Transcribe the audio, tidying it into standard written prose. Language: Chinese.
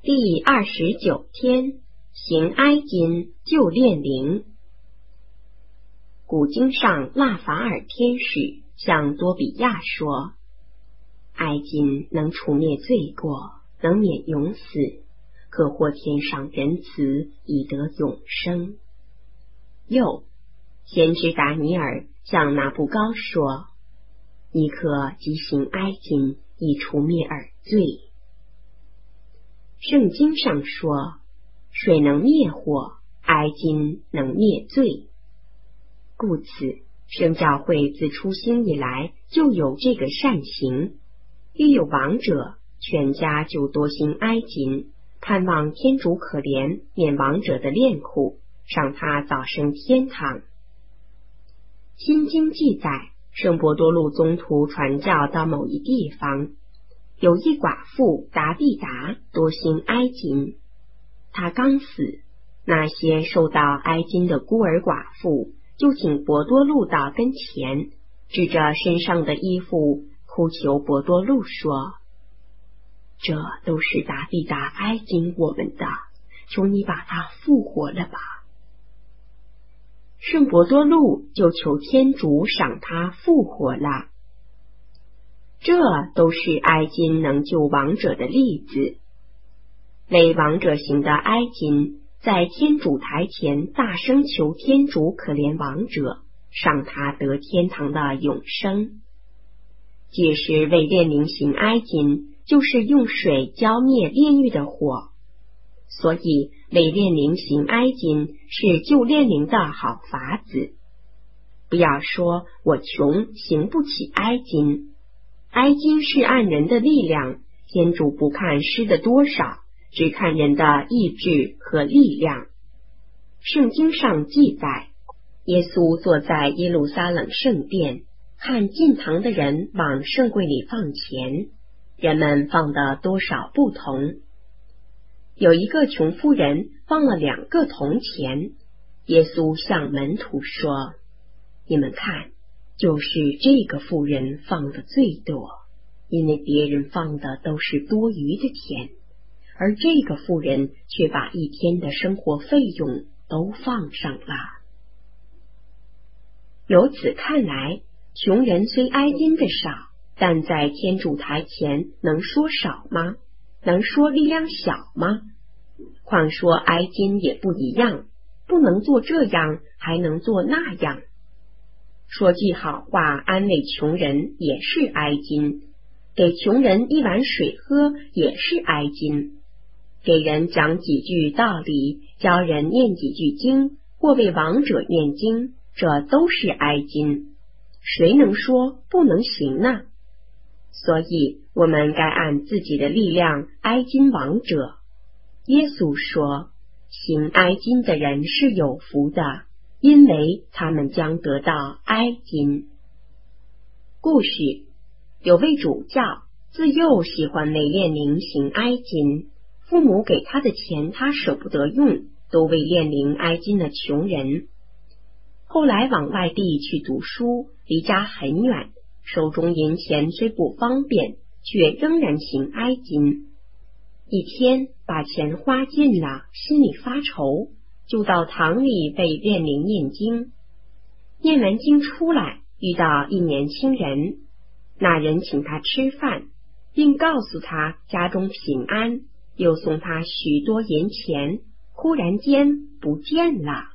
第29天，行哀金救炼灵。古经上腊法尔天使向多比亚说，哀金能除灭罪过，能免永死，可获天上仁慈，以得永生。又先知达尼尔向拿布高说，你可即行哀金，以除灭尔罪。圣经上说，水能灭火，哀金能灭罪。故此，圣教会自出兴以来就有这个善行，一有亡者，全家就多行哀金，盼望天主可怜免亡者的炼苦，让他早升天堂。新经记载，圣伯多禄宗徒传教到某一地方，有一寡妇达必达多行哀金，她刚死，那些受到哀金的孤儿寡妇就请伯多禄到跟前，指着身上的衣服哭求伯多禄说，这都是达必达哀金我们的，求你把他复活了吧。圣伯多禄就求天主赏他复活了。这都是哀金能救亡者的例子。为亡者行的哀金，在天主台前大声求天主可怜亡者，让他得天堂的永生。届时为炼灵行哀金，就是用水浇灭炼狱的火。所以为炼灵行哀金是救炼灵的好法子。不要说我穷，行不起哀金。哀金是按人的力量，天主不看施的多少，只看人的意志和力量。圣经上记载，耶稣坐在耶路撒冷圣殿，看进堂的人往圣柜里放钱，人们放的多少不同。有一个穷妇人放了2个铜钱，耶稣向门徒说，你们看，就是这个妇人放的最多，因为别人放的都是多余的钱，而这个妇人却把一天的生活费用都放上了。由此看来，穷人虽哀金的少，但在天主台前能说少吗？能说力量小吗？况说哀金也不一样，不能做这样，还能做那样。说句好话安慰穷人也是哀金，给穷人一碗水喝也是哀金，给人讲几句道理，教人念几句经，或为亡者念经，这都是哀金。谁能说不能行呢？所以我们该按自己的力量哀金亡者。耶稣说，行哀金的人是有福的，因为他们将得到哀金。故事，有位主教自幼喜欢为炼灵行哀金，父母给他的钱他舍不得用，都为炼灵哀金的穷人。后来往外地去读书，离家很远，手中银钱虽不方便，却仍然行哀金。一天把钱花尽了，心里发愁，就到堂里为炼灵念经。念完经出来，遇到一年轻人，那人请他吃饭，并告诉他家中平安，又送他许多银钱，忽然间不见了。